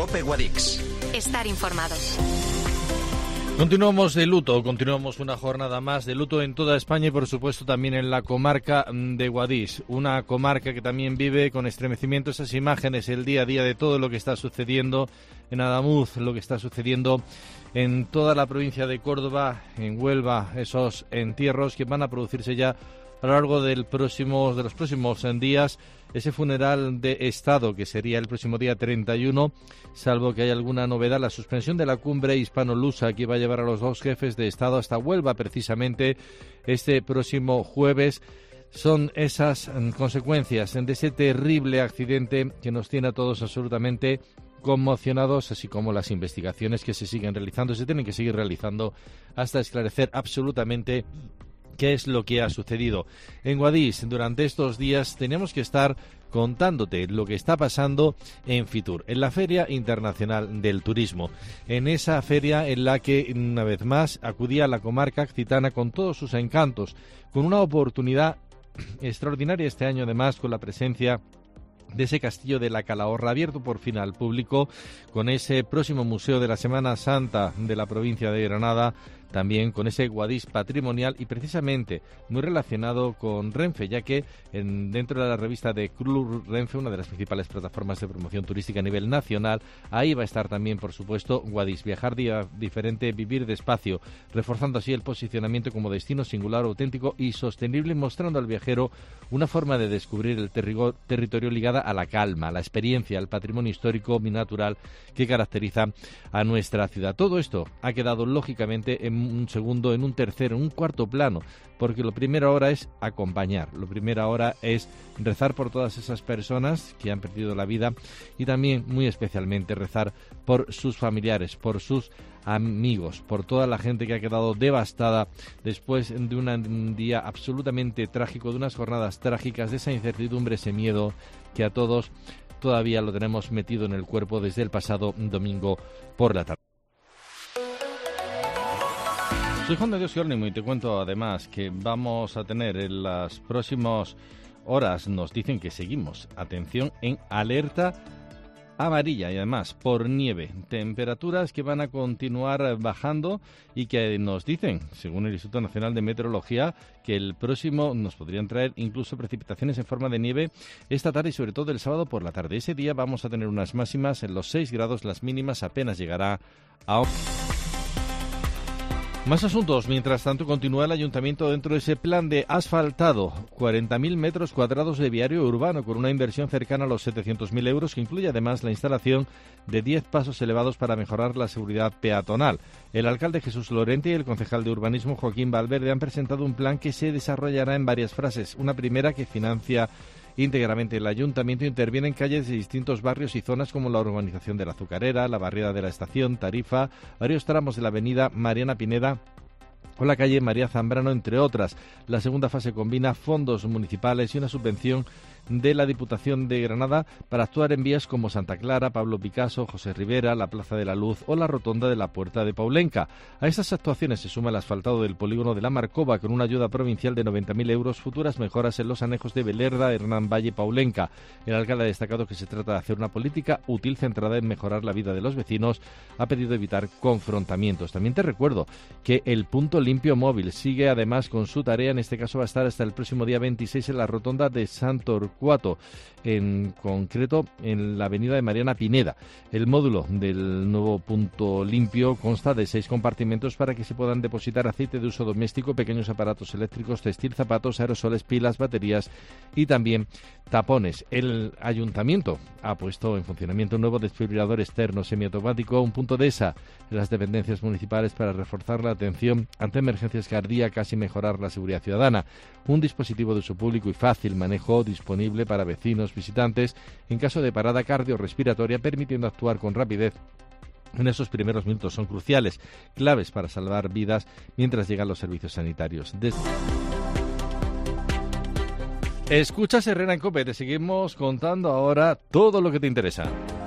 COPE Guadix. Estar informados. Continuamos de luto, continuamos una jornada más de luto en toda España y por supuesto también en la comarca de Guadix, una comarca que también vive con estremecimiento esas imágenes, el día a día de todo lo que está sucediendo en Adamuz, lo que está sucediendo en toda la provincia de Córdoba, en Huelva, esos entierros que van a producirse ya a lo largo de los próximos días, ese funeral de Estado que sería el próximo día 31, salvo que haya alguna novedad, la suspensión de la cumbre hispano-lusa que va a llevar a los dos jefes de Estado hasta Huelva precisamente este próximo jueves. Son esas consecuencias de ese terrible accidente que nos tiene a todos absolutamente conmocionados, así como las investigaciones que se siguen realizando, se tienen que seguir realizando hasta esclarecer absolutamente qué es lo que ha sucedido. En Guadix, durante estos días, tenemos que estar contándote lo que está pasando en Fitur, en la Feria Internacional del Turismo. En esa feria en la que, una vez más, acudía la comarca occitana con todos sus encantos, con una oportunidad extraordinaria este año, además, con la presencia de ese castillo de la Calahorra, abierto por fin al público, con ese próximo museo de la Semana Santa de la provincia de Granada, también con ese Guadix patrimonial y precisamente muy relacionado con Renfe, ya que dentro de la revista de Club Renfe, una de las principales plataformas de promoción turística a nivel nacional, ahí va a estar también, por supuesto, Guadix, viajar día diferente, vivir despacio, reforzando así el posicionamiento como destino singular, auténtico y sostenible, mostrando al viajero una forma de descubrir el territorio ligada a la calma, a la experiencia, al patrimonio histórico y natural que caracteriza a nuestra ciudad. Todo esto ha quedado lógicamente en un segundo, en un tercero, en un cuarto plano, porque lo primero ahora es acompañar, lo primero ahora es rezar por todas esas personas que han perdido la vida y también, muy especialmente, rezar por sus familiares, por sus amigos, por toda la gente que ha quedado devastada después de un día absolutamente trágico, de unas jornadas trágicas, de esa incertidumbre, ese miedo que a todos todavía lo tenemos metido en el cuerpo desde el pasado domingo por la tarde. Soy Juan de Dios Jerónimo y te cuento además que vamos a tener en las próximas horas, nos dicen que seguimos, atención, en alerta amarilla y además por nieve, temperaturas que van a continuar bajando y que nos dicen, según el Instituto Nacional de Meteorología, que el próximo nos podrían traer incluso precipitaciones en forma de nieve esta tarde y sobre todo el sábado por la tarde. Ese día vamos a tener unas máximas en los 6 grados, las mínimas apenas llegará a... Más asuntos. Mientras tanto, continúa el Ayuntamiento dentro de ese plan de asfaltado. 40.000 metros cuadrados de viario urbano con una inversión cercana a los 700.000 euros que incluye además la instalación de 10 pasos elevados para mejorar la seguridad peatonal. El alcalde Jesús Lorente y el concejal de urbanismo Joaquín Valverde han presentado un plan que se desarrollará en varias fases. Una primera que financia íntegramente el Ayuntamiento, interviene en calles de distintos barrios y zonas como la urbanización de la Azucarera, la barriada de la Estación, Tarifa, varios tramos de la avenida Mariana Pineda o la calle María Zambrano, entre otras. La segunda fase combina fondos municipales y una subvención de la Diputación de Granada para actuar en vías como Santa Clara, Pablo Picasso, José Rivera, la Plaza de la Luz o la Rotonda de la Puerta de Paulenca. A estas actuaciones se suma el asfaltado del polígono de la Marcova con una ayuda provincial de 90.000 euros, futuras mejoras en los anejos de Belerda, Hernán Valle, Paulenca. El alcalde ha destacado que se trata de hacer una política útil centrada en mejorar la vida de los vecinos. Ha pedido evitar confrontamientos. También te recuerdo que el punto limpio móvil sigue además con su tarea. En este caso va a estar hasta el próximo día 26 en la Rotonda de Santorcuato, en concreto en la avenida de Mariana Pineda. El módulo del nuevo punto limpio consta de 6 compartimentos para que se puedan depositar aceite de uso doméstico, pequeños aparatos eléctricos, textil, zapatos, aerosoles, pilas, baterías y también tapones. El Ayuntamiento ha puesto en funcionamiento un nuevo desfibrilador externo semiautomático, un punto de ESA en las dependencias municipales para reforzar la atención ante emergencias cardíacas y mejorar la seguridad ciudadana. Un dispositivo de uso público y fácil manejo disponible para vecinos, visitantes, en caso de parada cardiorrespiratoria, permitiendo actuar con rapidez en esos primeros minutos. Son cruciales, claves para salvar vidas mientras llegan los servicios sanitarios. Escuchas Herrera en COPE, te seguimos contando ahora todo lo que te interesa.